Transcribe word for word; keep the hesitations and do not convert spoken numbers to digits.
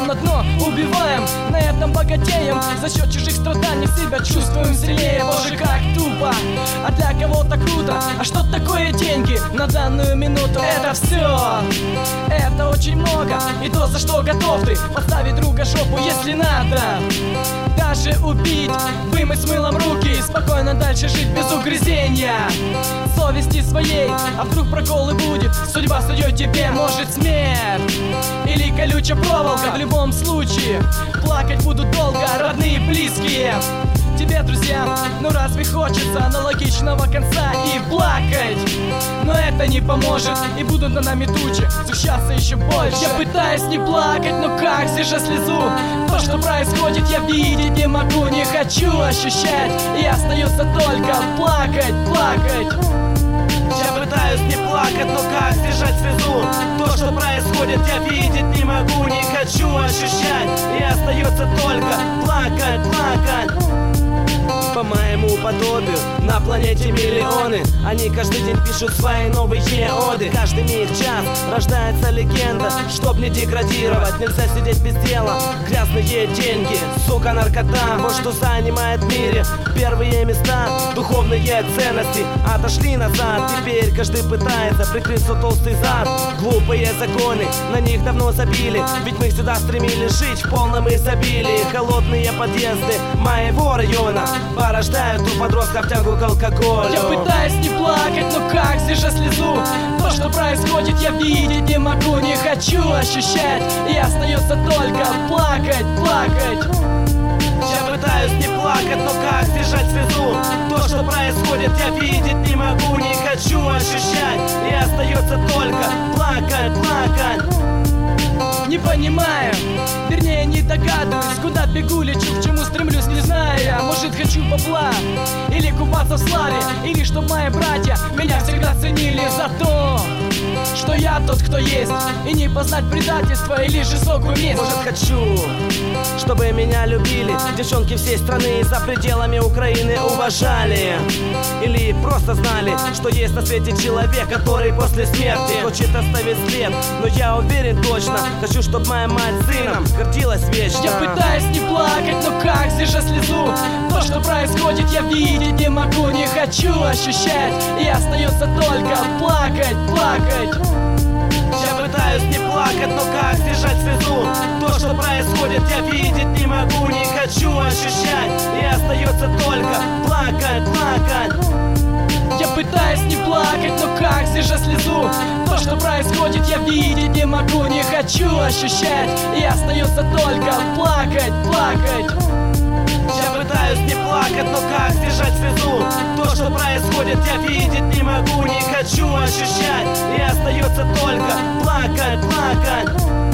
идем на дно, убиваем, на этом богатеем. За счет чужих страданий себя чувствуем сильнее. Боже, как тупо, а для кого-то круто. А что такое деньги на данную минуту? Это все, это очень много. И то, за что готов ты поставить друга жопу, если надо даже убить, вымыть с мылом руки и спокойно дальше жить без угрызения совести своей. А вдруг проколы будет, судьба сует тебе, может смерть или колючая проволока. В любом случае плакать будут долго родные и близкие тебе, друзья. Ну разве хочется аналогичного конца и плакать? Но это не поможет, и будут над нами тучи сгущаться еще больше. Я пытаюсь не плакать, но как сдержать слезу? То, что происходит, я видеть не могу, не хочу ощущать, и остается только плакать, плакать. Я пытаюсь не плакать, но как сдержать слезу? То, что происходит, я видеть не могу, не хочу ощущать, и остается только плакать, плакать. По моему подобию на планете миллионы. Они каждый день пишут свои новые оды. Каждый миг час рождается легенда. Чтоб не деградировать, нельзя сидеть без дела. Грязные деньги, сука, наркота, вот что занимает в мире первые места. Духовные ценности отошли назад. Теперь каждый пытается прикрыть свой толстый зад. Глупые законы, на них давно забили. Ведь мы всегда стремились жить в полном изобилии. Холодные подъезды моего района порождают у подростков тягу к алкоголю. Я пытаюсь не плакать, но как сдержать слезу? То, что происходит, я видеть не могу, не хочу ощущать, и остается только плакать, плакать. Я пытаюсь не плакать, но как сдержать слезу? То, что происходит, я видеть не могу, не хочу ощущать, и остается только плакать, плакать. Не понимаю, вернее не догадываюсь, куда бегу, лечу, к чему стремлюсь, не зная. Может хочу бабла, или купаться в славе, или чтоб мои братья меня всегда ценили за то, что я тот, кто есть, и не познать предательство или жестокую месть. Может хочу, чтобы меня любили девчонки всей страны и за пределами Украины уважали, или просто знали, что есть на свете человек, который после смерти хочет оставить след. Но я уверен точно, хочу, чтобы моя мать с сыном гордилась вечно. Я пытаюсь не плакать, но как сдержать слезу? То, что происходит, я видеть не могу, не хочу ощущать, и остается только плакать, плакать. Я пытаюсь не плакать, но как сдержать слезу? То, что происходит, я видеть не могу, не хочу ощущать, и остается только плакать, плакать. Я пытаюсь не плакать, но как сдержать слезу? То, что происходит, я видеть не могу, не хочу ощущать, и остается только плакать, плакать. Я пытаюсь не плакать, но как сдержать слезу? То, что происходит, я видеть не могу, не хочу ощущать, и остается только плакать, плакать.